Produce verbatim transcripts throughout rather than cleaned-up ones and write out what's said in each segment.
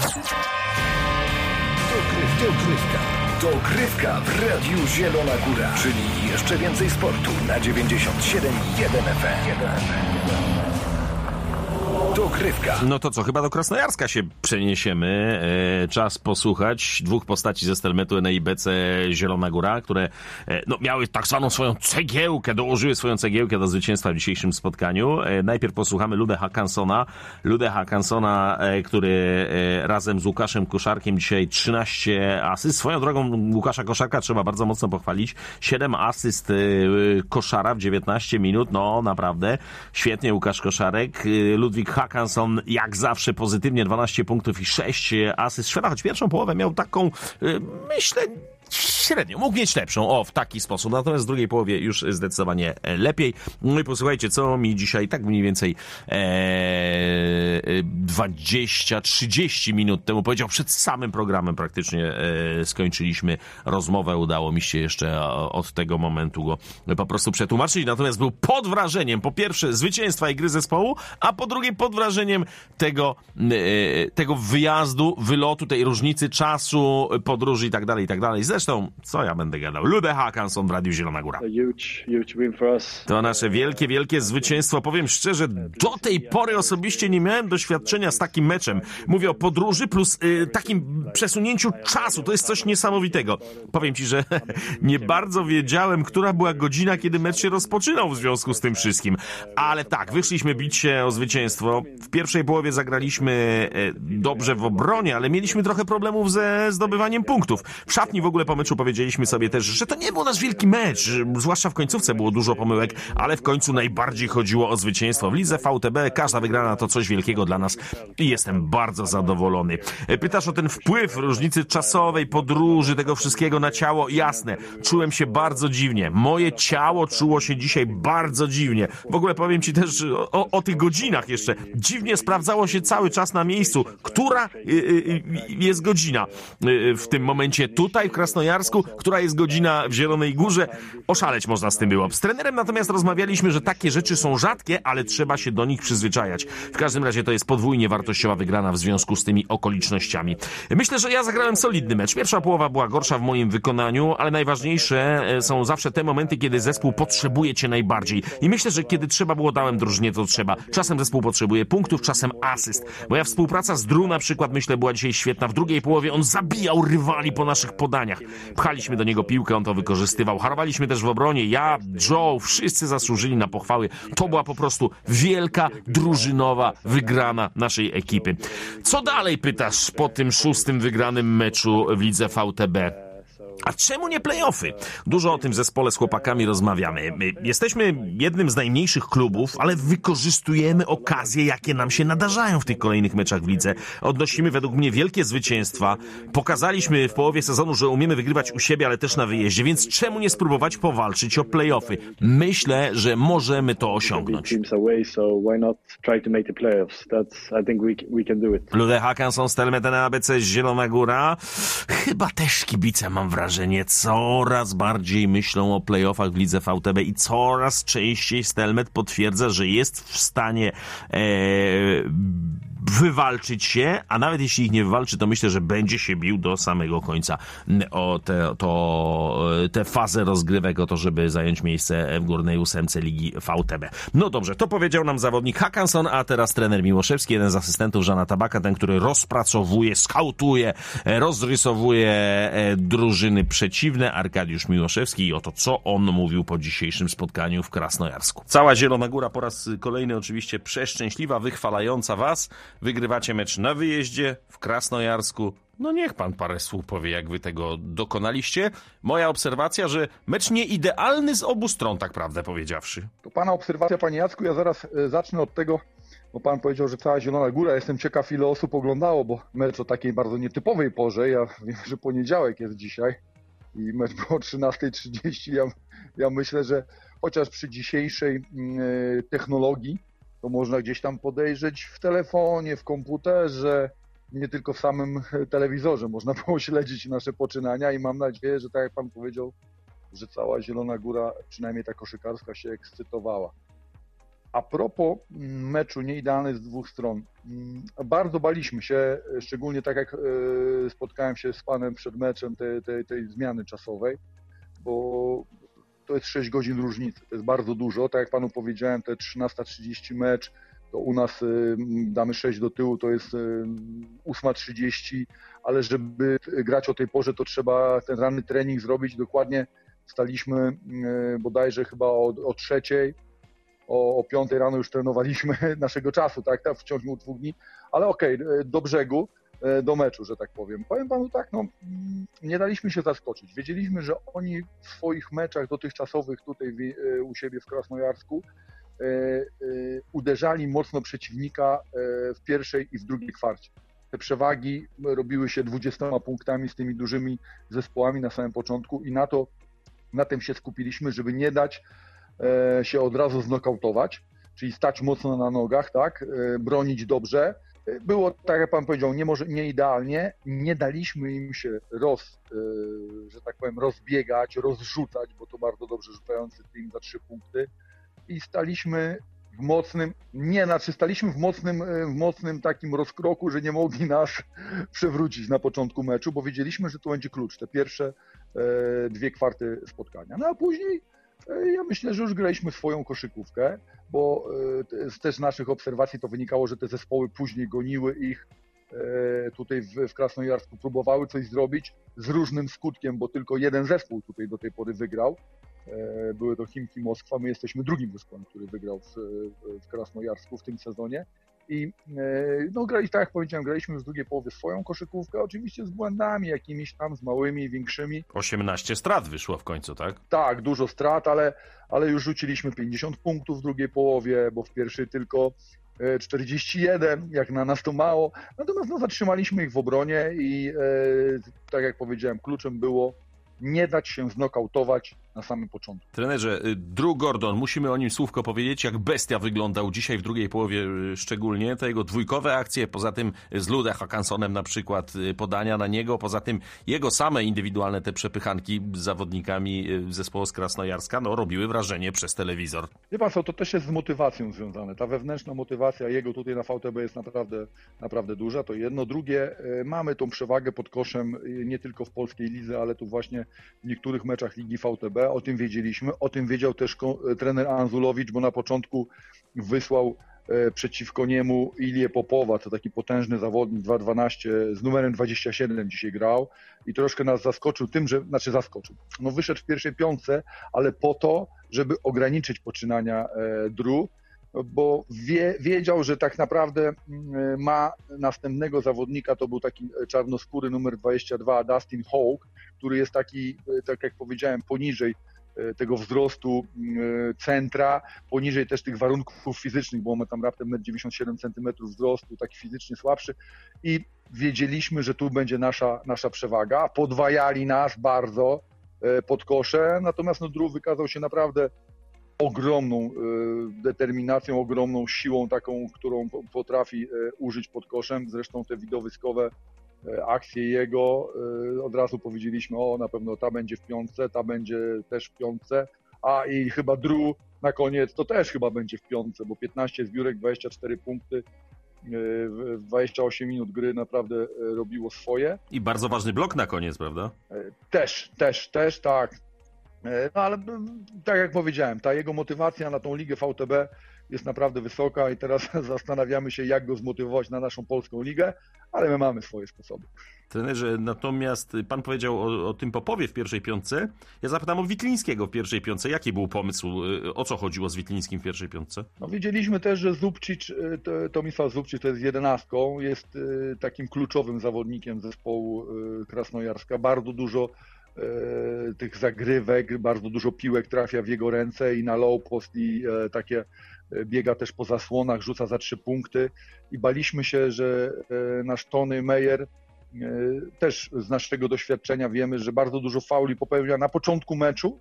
Dogrywka. Dogrywka w Radiu Zielona Góra. Czyli jeszcze więcej sportu na dziewięćdziesiąt siedem i jeden F M. Dogrywka. No to co, chyba do Krasnojarska się przeniesiemy. E, czas posłuchać dwóch postaci ze Stelmetu N I B C Zielona Góra, które e, no, miały tak zwaną swoją cegiełkę, dołożyły swoją cegiełkę do zwycięstwa w dzisiejszym spotkaniu. E, najpierw posłuchamy Lude Hakansona. Lude Hakansona, e, który e, razem z Łukaszem Koszarkiem dzisiaj trzynaście asyst. Swoją drogą Łukasza Koszarka trzeba bardzo mocno pochwalić. siedem asyst e, Koszara w dziewiętnaście minut. No naprawdę świetnie Łukasz Koszarek. E, Ludwik Hakanson jak zawsze pozytywnie, dwanaście punktów i sześć asyst. Szweda, choć pierwszą połowę miał taką, myślę, średnio. Mógł mieć lepszą, o, w taki sposób. Natomiast w drugiej połowie już zdecydowanie lepiej. No i posłuchajcie, co mi dzisiaj tak mniej więcej e, dwadzieścia trzydzieści minut temu powiedział, przed samym programem praktycznie e, skończyliśmy rozmowę. Udało mi się jeszcze od tego momentu go po prostu przetłumaczyć. Natomiast był pod wrażeniem, po pierwsze, zwycięstwa i gry zespołu, a po drugie pod wrażeniem tego, e, tego wyjazdu, wylotu, tej różnicy czasu, podróży i tak dalej, i tak dalej. Zresztą, co ja będę gadał? Lude Hakanson w Radiu Zielona Góra. To nasze wielkie, wielkie zwycięstwo. Powiem szczerze, do tej pory osobiście nie miałem doświadczenia z takim meczem. Mówię o podróży plus y, takim przesunięciu czasu. To jest coś niesamowitego. Powiem ci, że nie bardzo wiedziałem, która była godzina, kiedy mecz się rozpoczynał w związku z tym wszystkim. Ale tak, wyszliśmy bić się o zwycięstwo. W pierwszej połowie zagraliśmy y, dobrze w obronie, ale mieliśmy trochę problemów ze zdobywaniem punktów. W szatni w ogóle po meczu powiedzieliśmy sobie też, że to nie był nasz wielki mecz, zwłaszcza w końcówce było dużo pomyłek, ale w końcu najbardziej chodziło o zwycięstwo. W lidze V T B każda wygrana to coś wielkiego dla nas i jestem bardzo zadowolony. Pytasz o ten wpływ różnicy czasowej, podróży, tego wszystkiego na ciało? Jasne, czułem się bardzo dziwnie. Moje ciało czuło się dzisiaj bardzo dziwnie. W ogóle powiem ci też o, o tych godzinach jeszcze. Dziwnie sprawdzało się cały czas na miejscu, która y, y, jest godzina y, w tym momencie tutaj w Krasnojarsku, która jest godzina w Zielonej Górze. Oszaleć można z tym było. Z trenerem natomiast rozmawialiśmy, że takie rzeczy są rzadkie, ale trzeba się do nich przyzwyczajać. W każdym razie to jest podwójnie wartościowa wygrana w związku z tymi okolicznościami. Myślę, że ja zagrałem solidny mecz. Pierwsza połowa była gorsza w moim wykonaniu, ale najważniejsze są zawsze te momenty, kiedy zespół potrzebuje cię najbardziej. I myślę, że kiedy trzeba było, dałem drużynie to trzeba. Czasem zespół potrzebuje punktów, czasem asyst. Moja współpraca z Drew na przykład, myślę, była dzisiaj świetna. W drugiej połowie on zabijał rywali po naszych podaniach. Pchaliśmy do niego piłkę, on to wykorzystywał. Harowaliśmy też w obronie. Ja, Joe, wszyscy zasłużyli na pochwały. To była po prostu wielka, drużynowa wygrana naszej ekipy. Co dalej, pytasz, po tym szóstym wygranym meczu w lidze V T B? A czemu nie play-offy? Dużo o tym w zespole z chłopakami rozmawiamy. My jesteśmy jednym z najmniejszych klubów, ale wykorzystujemy okazje, jakie nam się nadarzają w tych kolejnych meczach w lidze. Odnosimy według mnie wielkie zwycięstwa. Pokazaliśmy w połowie sezonu, że umiemy wygrywać u siebie, ale też na wyjeździe, więc czemu nie spróbować powalczyć o play-offy? Myślę, że możemy to osiągnąć. Lude Hakanson, Stelmet N A B C Zielona Góra. Chyba też kibice, mam wrażenie, coraz bardziej myślą o play-offach w lidze V T B i coraz częściej Stelmet potwierdza, że jest w stanie e, wywalczyć się, a nawet jeśli ich nie wywalczy, to myślę, że będzie się bił do samego końca o tę to, te fazę rozgrywek, o to, żeby zająć miejsce w górnej ósemce Ligi V T B. No dobrze, to powiedział nam zawodnik Hakanson, a teraz trener Miłoszewski, jeden z asystentów Żana Tabaka, ten, który rozpracowuje, skautuje, rozrysowuje drużyny przeciwne, Arkadiusz Miłoszewski, i oto co on mówił po dzisiejszym spotkaniu w Krasnojarsku. Cała Zielona Góra po raz kolejny oczywiście przeszczęśliwa, wychwalająca was. Wygrywacie mecz na wyjeździe w Krasnojarsku. No niech pan parę słów powie, jak wy tego dokonaliście. Moja obserwacja, że mecz nie idealny z obu stron, tak prawdę powiedziawszy. To pana obserwacja, panie Jacku, ja zaraz e, zacznę od tego, bo pan powiedział, że cała Zielona Góra. Jestem ciekaw, ile osób oglądało, bo mecz o takiej bardzo nietypowej porze. Ja wiem, że poniedziałek jest dzisiaj i mecz był o trzynasta trzydzieści. Ja, ja myślę, że chociaż przy dzisiejszej e, technologii, to można gdzieś tam podejrzeć w telefonie, w komputerze, nie tylko w samym telewizorze. Można było śledzić nasze poczynania i mam nadzieję, że tak jak pan powiedział, że cała Zielona Góra, przynajmniej ta koszykarska, się ekscytowała. A propos meczu nieidealny z dwóch stron, bardzo baliśmy się, szczególnie tak jak spotkałem się z panem przed meczem tej, tej, tej zmiany czasowej, bo to jest sześć godzin różnicy, to jest bardzo dużo, tak jak panu powiedziałem, te trzynasta trzydzieści mecz, to u nas damy sześć do tyłu, to jest ósma trzydzieści, ale żeby grać o tej porze, to trzeba ten ranny trening zrobić. Dokładnie staliśmy bodajże chyba o, o trzeciej, o, o piątej rano już trenowaliśmy naszego czasu, tak, tak w ciągu dwóch dni, ale okej, okay, do brzegu, do meczu, że tak powiem. Powiem panu tak, no nie daliśmy się zaskoczyć. Wiedzieliśmy, że oni w swoich meczach dotychczasowych tutaj u siebie w Krasnojarsku uderzali mocno przeciwnika w pierwszej i w drugiej kwarcie. Te przewagi robiły się dwudziestoma punktami z tymi dużymi zespołami na samym początku i na to, na tym się skupiliśmy, żeby nie dać się od razu znokautować, czyli stać mocno na nogach, tak, bronić dobrze. Było, tak jak pan powiedział, nie, może, nie idealnie, nie daliśmy im się roz, że tak powiem, rozbiegać, rozrzucać, bo to bardzo dobrze rzucający team za trzy punkty i staliśmy w mocnym, nie, znaczy staliśmy w mocnym, w mocnym takim rozkroku, że nie mogli nas przewrócić na początku meczu, bo wiedzieliśmy, że to będzie klucz, te pierwsze dwie kwarty spotkania. No a później ja myślę, że już graliśmy swoją koszykówkę, bo z też naszych obserwacji to wynikało, że te zespoły później goniły ich tutaj w Krasnojarsku, próbowały coś zrobić z różnym skutkiem, bo tylko jeden zespół tutaj do tej pory wygrał. Były to Chimki Moskwa, my jesteśmy drugim zespołem, który wygrał w, w Krasnojarsku w tym sezonie. I no, grali, tak jak powiedziałem, graliśmy już w drugiej połowie swoją koszykówkę, oczywiście z błędami jakimiś tam, z małymi, większymi. osiemnaście strat wyszło w końcu, tak? Tak, dużo strat, ale, ale już rzuciliśmy pięćdziesiąt punktów w drugiej połowie, bo w pierwszej tylko czterdzieści jeden, jak na nas to mało. Natomiast no, zatrzymaliśmy ich w obronie i e, tak jak powiedziałem, kluczem było nie dać się znokautować na samym początku. Trenerze, Drew Gordon, musimy o nim słówko powiedzieć, jak bestia wyglądał dzisiaj w drugiej połowie szczególnie, te jego dwójkowe akcje, poza tym z Ludem Hakansonem na przykład podania na niego, poza tym jego same indywidualne te przepychanki z zawodnikami zespołu z Krasnojarska, no robiły wrażenie przez telewizor. Wie pan co, to też jest z motywacją związane. Ta wewnętrzna motywacja jego tutaj na V T B jest naprawdę, naprawdę duża, to jedno. Drugie, mamy tą przewagę pod koszem nie tylko w polskiej lidze, ale tu właśnie w niektórych meczach Ligi V T B. O tym wiedzieliśmy, o tym wiedział też trener Anzulowicz, bo na początku wysłał przeciwko niemu Ilię Popowa, to taki potężny zawodnik, dwa dwanaście, z numerem dwadzieścia siedem dzisiaj grał i troszkę nas zaskoczył tym, że, znaczy zaskoczył, no wyszedł w pierwszej piątce, ale po to, żeby ograniczyć poczynania Drew, bo wie, wiedział, że tak naprawdę ma następnego zawodnika, to był taki czarnoskóry numer dwadzieścia dwa, Dustin Hawk, który jest taki, tak jak powiedziałem, poniżej tego wzrostu centra, poniżej też tych warunków fizycznych, bo mamy tam raptem metr dziewięćdziesiąt siedem centymetrów wzrostu, taki fizycznie słabszy i wiedzieliśmy, że tu będzie nasza, nasza przewaga. Podwajali nas bardzo pod kosze, natomiast no, Drew wykazał się naprawdę ogromną determinacją, ogromną siłą taką, którą potrafi użyć pod koszem. Zresztą te widowiskowe akcje jego, od razu powiedzieliśmy, o na pewno ta będzie w piątce, ta będzie też w piątce, a i chyba Drew na koniec to też chyba będzie w piątce, bo piętnaście zbiórek, dwadzieścia cztery punkty, w dwadzieścia osiem minut gry naprawdę robiło swoje. I bardzo ważny blok na koniec, prawda? Też, też, też, tak. No ale tak jak powiedziałem, ta jego motywacja na tą ligę V T B jest naprawdę wysoka i teraz zastanawiamy się, jak go zmotywować na naszą polską ligę, ale my mamy swoje sposoby. Trenerze, natomiast pan powiedział o, o tym Popowie w pierwszej piątce. Ja zapytam o Witlińskiego w pierwszej piątce. Jaki był pomysł? O co chodziło z Witlińskim w pierwszej piątce? No wiedzieliśmy też, że Zubčić, Tomisław Zubčić to jest jedenastką, jest takim kluczowym zawodnikiem zespołu Krasnojarska. Bardzo dużo tych zagrywek, bardzo dużo piłek trafia w jego ręce i na low post i takie biega też po zasłonach, rzuca za trzy punkty i baliśmy się, że nasz Tony Meyer też z naszego doświadczenia wiemy, że bardzo dużo fauli popełnia na początku meczu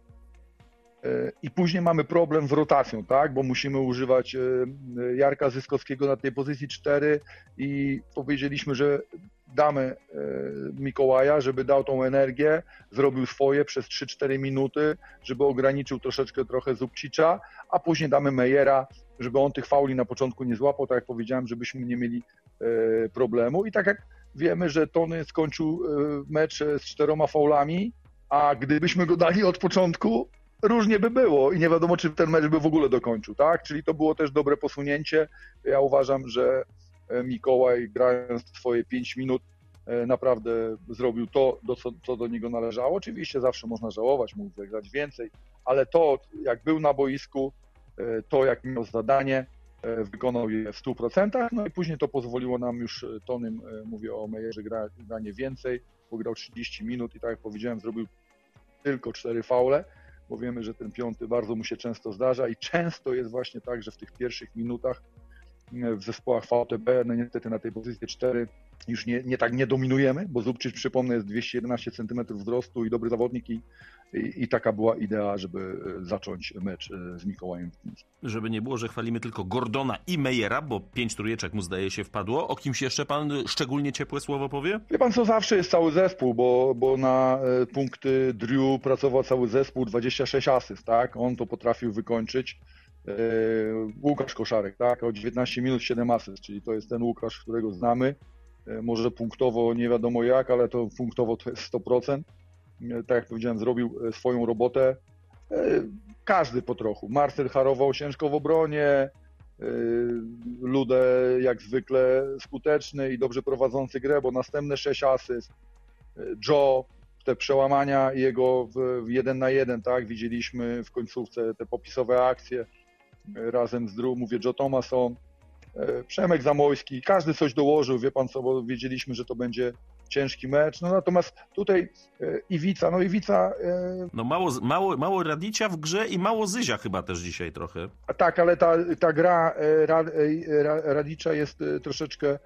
i później mamy problem z rotacją, tak, bo musimy używać Jarka Zyskowskiego na tej pozycji cztery i powiedzieliśmy, że damy Mikołaja, żeby dał tą energię, zrobił swoje przez trzy cztery minuty, żeby ograniczył troszeczkę trochę Zubcicza, a później damy Mejera, żeby on tych fauli na początku nie złapał, tak jak powiedziałem, żebyśmy nie mieli problemu. I tak jak wiemy, że Tony skończył mecz z czteroma faulami, a gdybyśmy go dali od początku, różnie by było i nie wiadomo, czy ten mecz by w ogóle dokończył, tak? Czyli to było też dobre posunięcie. Ja uważam, że Mikołaj, grając swoje pięć minut, naprawdę zrobił to, do co, co do niego należało. Oczywiście zawsze można żałować, mógł zagrać więcej, ale to, jak był na boisku, to, jak miał zadanie, wykonał je w stu procentach, no i później to pozwoliło nam już, Tonym, mówię o Mejerze, gra, granie więcej, bo grał trzydzieści minut i tak jak powiedziałem, zrobił tylko cztery faule, bo wiemy, że ten piąty bardzo mu się często zdarza i często jest właśnie tak, że w tych pierwszych minutach w zespołach V T B, no niestety na tej pozycji cztery już nie, nie tak nie dominujemy, bo Zubcic, przypomnę, jest dwieście jedenaście centymetrów wzrostu i dobry zawodnik i, i, i taka była idea, żeby zacząć mecz z Mikołajem. Żeby nie było, że chwalimy tylko Gordona i Mejera, bo pięć trójeczek mu zdaje się wpadło. O kimś jeszcze pan szczególnie ciepłe słowo powie? Wie pan co, zawsze jest cały zespół, bo, bo na punkty Drew pracował cały zespół, dwadzieścia sześć asyst, tak? On to potrafił wykończyć. Łukasz Koszarek, tak? O dziewiętnaście minut, siedem asyst, czyli to jest ten Łukasz, którego znamy. Może punktowo nie wiadomo jak, ale to punktowo to jest sto procent. Tak jak powiedziałem, zrobił swoją robotę. Każdy po trochu. Marcel harował ciężko w obronie, Lude jak zwykle skuteczny i dobrze prowadzący grę, bo następne sześć asyst. Joe, te przełamania jego w jeden na jeden, tak? Widzieliśmy w końcówce te popisowe akcje razem z Drew, mówię Joe Thomason, Przemek Zamojski, każdy coś dołożył, wie pan co, bo wiedzieliśmy, że to będzie ciężki mecz, no natomiast tutaj Iwica, no Iwica... No mało, mało, mało Radicia w grze i mało Zyzia chyba też dzisiaj trochę. Tak, ale ta, ta gra Radicza jest troszeczkę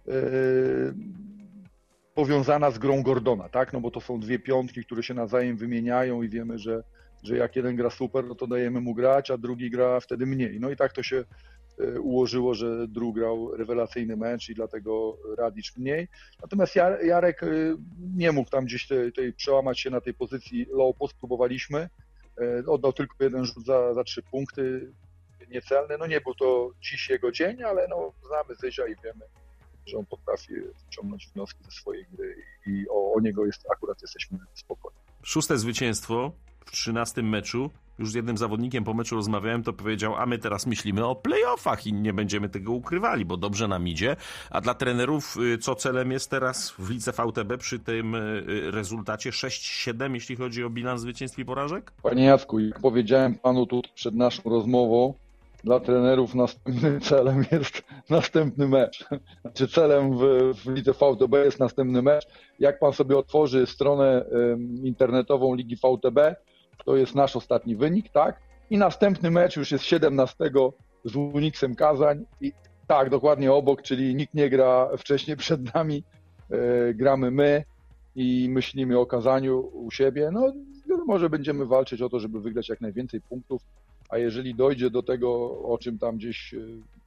powiązana z grą Gordona, tak, no bo to są dwie piątki, które się nawzajem wymieniają i wiemy, że, że jak jeden gra super, no to dajemy mu grać, a drugi gra wtedy mniej, no i tak to się ułożyło, że Drew grał rewelacyjny mecz i dlatego Radic mniej. Natomiast Jarek nie mógł tam gdzieś tej, tej przełamać się na tej pozycji low post, próbowaliśmy. Oddał tylko jeden rzut za, za trzy punkty, niecelny. No nie był to dziś jego dzień, ale no znamy Zyzia i wiemy, że on potrafi wyciągnąć wnioski ze swojej gry i o, o niego jest, akurat jesteśmy spokojni. Szóste zwycięstwo w trzynastym meczu. Już z jednym zawodnikiem po meczu rozmawiałem, to powiedział, a my teraz myślimy o play-offach i nie będziemy tego ukrywali, bo dobrze nam idzie. A dla trenerów co celem jest teraz w lidze V T B przy tym rezultacie sześć siedem, jeśli chodzi o bilans zwycięstw i porażek? Panie Jacku, jak powiedziałem panu tu przed naszą rozmową, dla trenerów następnym celem jest następny mecz. Znaczy celem w, w lidze V T B jest następny mecz. Jak pan sobie otworzy stronę internetową Ligi V T B, to jest nasz ostatni wynik, tak? I następny mecz już jest siedemnastego z Uniksem Kazań i tak, dokładnie obok, czyli nikt nie gra wcześniej przed nami, e, gramy my i myślimy o Kazaniu u siebie. No może będziemy walczyć o to, żeby wygrać jak najwięcej punktów, a jeżeli dojdzie do tego, o czym tam gdzieś e,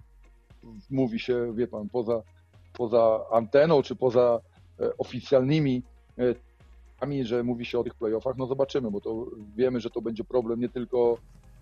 mówi się, wie pan, poza, poza anteną czy poza e, oficjalnymi e, że mówi się o tych playoffach, no zobaczymy, bo to wiemy, że to będzie problem nie tylko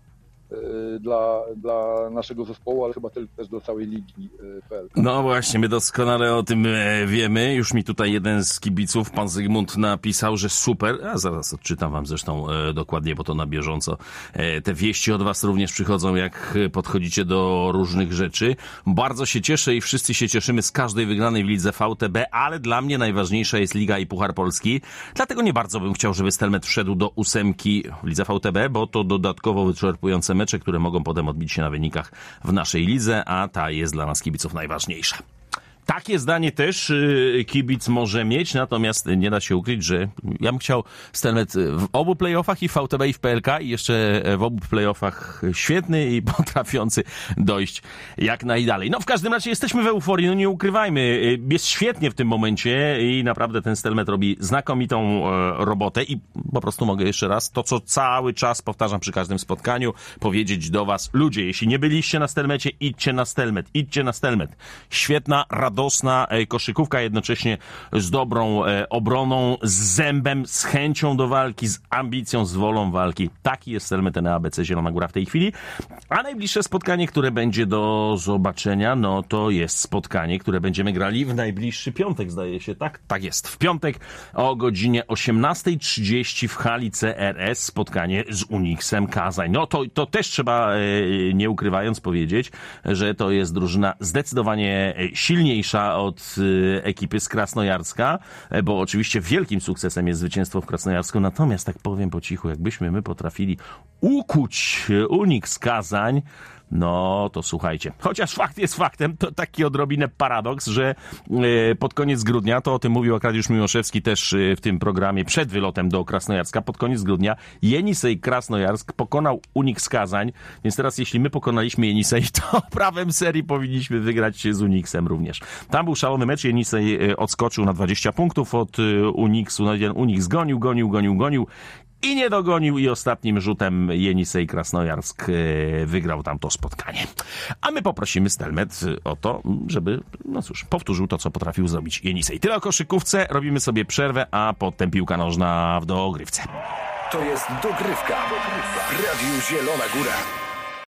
dla, dla naszego zespołu, ale chyba też dla całej ligi P L K. No właśnie, my doskonale o tym wiemy. Już mi tutaj jeden z kibiców, pan Zygmunt, napisał, że super, a zaraz odczytam wam zresztą dokładnie, bo to na bieżąco. Te wieści od was również przychodzą, jak podchodzicie do różnych rzeczy. Bardzo się cieszę i wszyscy się cieszymy z każdej wygranej w lidze V T B, ale dla mnie najważniejsza jest Liga i Puchar Polski. Dlatego nie bardzo bym chciał, żeby Stelmet wszedł do ósemki w lidze V T B, bo to dodatkowo wyczerpujące mecze, które mogą potem odbić się na wynikach w naszej lidze, a ta jest dla nas kibiców najważniejsza. Takie zdanie też kibic może mieć, natomiast nie da się ukryć, że ja bym chciał Stelmet w obu playoffach, i w V T B, i w P L K, i jeszcze w obu playoffach świetny i potrafiący dojść jak najdalej. No w każdym razie jesteśmy w euforii, no nie ukrywajmy, jest świetnie w tym momencie i naprawdę ten Stelmet robi znakomitą robotę i po prostu mogę jeszcze raz to, co cały czas powtarzam przy każdym spotkaniu, powiedzieć do was, ludzie, jeśli nie byliście na Stelmecie, idźcie na Stelmet, idźcie na Stelmet. Świetna, radosna radosna koszykówka, jednocześnie z dobrą obroną, z zębem, z chęcią do walki, z ambicją, z wolą walki. Taki jest Stelmet Enea B C Zielona Góra w tej chwili. A najbliższe spotkanie, które będzie do zobaczenia, no to jest spotkanie, które będziemy grali w najbliższy piątek, zdaje się, tak? Tak jest. W piątek o godzinie osiemnasta trzydzieści w hali C R S spotkanie z Uniksem Kazań. No to, to też trzeba, nie ukrywając, powiedzieć, że to jest drużyna zdecydowanie silniejsza od ekipy z Krasnojarska, bo oczywiście wielkim sukcesem jest zwycięstwo w Krasnojarsku, natomiast tak powiem po cichu, jakbyśmy my potrafili ukuć Uniks Kazań, no to słuchajcie, chociaż fakt jest faktem, to taki odrobinę paradoks, że pod koniec grudnia, to o tym mówił Arkadiusz Miłoszewski też w tym programie przed wylotem do Krasnojarska, pod koniec grudnia Jenisej Krasnojarsk pokonał Uniks Kazań, więc teraz jeśli my pokonaliśmy Jenisej, to prawem serii powinniśmy wygrać z Uniksem również. Tam był szalony mecz, Jenisej odskoczył na dwadzieścia punktów od Uniksu, no Uniks gonił, gonił, gonił, gonił i nie dogonił i ostatnim rzutem Jenisej Krasnojarsk wygrał tam to spotkanie. A my poprosimy Stelmet o to, żeby, no cóż, powtórzył to, co potrafił zrobić Jenisej. Tyle o koszykówce, robimy sobie przerwę, a potem piłka nożna w dogrywce. To jest dogrywka w Radiu Zielona Góra.